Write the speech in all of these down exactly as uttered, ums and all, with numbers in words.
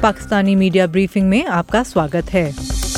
Pakistani media briefing में आपका स्वागत है।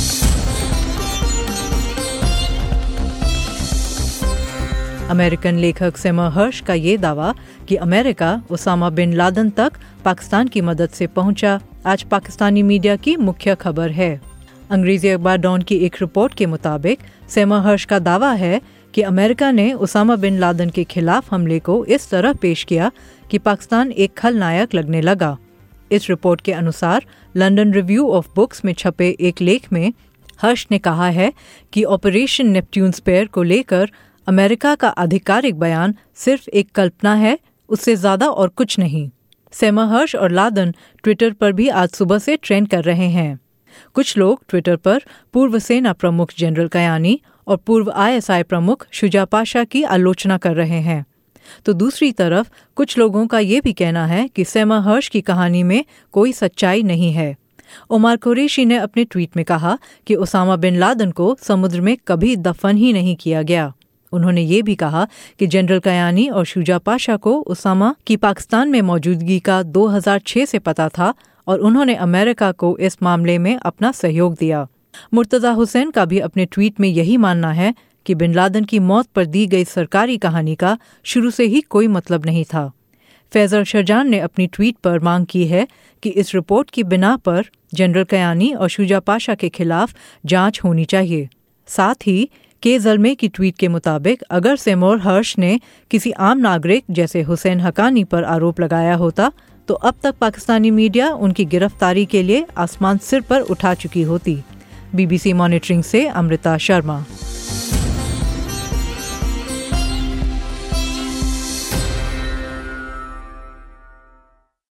अमेरिकन लेखक सेमर हर्श का ये दावा कि अमेरिका उसामा बिन लादेन तक पाकिस्तान की मदद से पहुंचा, आज पाकिस्तानी मीडिया की मुख्य खबर है। अंग्रेजी अखबार डॉन की एक रिपोर्ट के मुताबिक सेमर हर्श का दावा है कि अमेरिका ने उसामा बिन लादेन के खिलाफ हमले को इस तरह पेश किया कि पाकिस्तान एक खलनायक लगने लगा। इस रिपोर्ट के अनुसार लंदन रिव्यू ऑफ बुक्स में छपे एक लेख में हर्श ने कहा है कि ऑपरेशन नेपट्यून स्पेयर को लेकर अमेरिका का आधिकारिक बयान सिर्फ एक कल्पना है, उससे ज्यादा और कुछ नहीं। सेमर हर्श और लादेन ट्विटर पर भी आज सुबह से ट्रेंड कर रहे हैं। कुछ लोग ट्विटर पर पूर्व सेना प्रमुख जनरल कयानी और पूर्व आईएसआई प्रमुख शुजा पाशा की आलोचना कर रहे हैं, तो दूसरी तरफ कुछ लोगों का ये भी कहना है कि सेमर हर्श की कहानी में कोई सच्चाई नहीं है। ओमार कुरैशी ने अपने ट्वीट में कहा कि उसामा बिन लादेन को समुद्र में कभी दफन ही नहीं किया गया। उन्होंने ये भी कहा कि जनरल कयानी और शुजा पाशा को उसामा की पाकिस्तान में मौजूदगी का दो हज़ार छह से पता था और उन्होंने अमेरिका को इस मामले में अपना सहयोग दिया। मुर्तजा हुसैन का भी अपने ट्वीट में यही मानना है कि बिन लादेन की मौत पर दी गई सरकारी कहानी का शुरू से ही कोई मतलब नहीं था। फैजल शरजान ने अपनी ट्वीट पर मांग की है कि इस रिपोर्ट की बिना पर जनरल कयानी और शुजा पाशा के खिलाफ जांच होनी चाहिए। साथ ही के ज़ल्मे की ट्वीट के मुताबिक अगर सेमर हर्श ने किसी आम नागरिक जैसे हुसैन हकानी पर आरोप लगाया होता तो अब तक पाकिस्तानी मीडिया उनकी गिरफ्तारी के लिए आसमान सिर पर उठा चुकी होती। बीबीसी मॉनिटरिंग से अमृता शर्मा।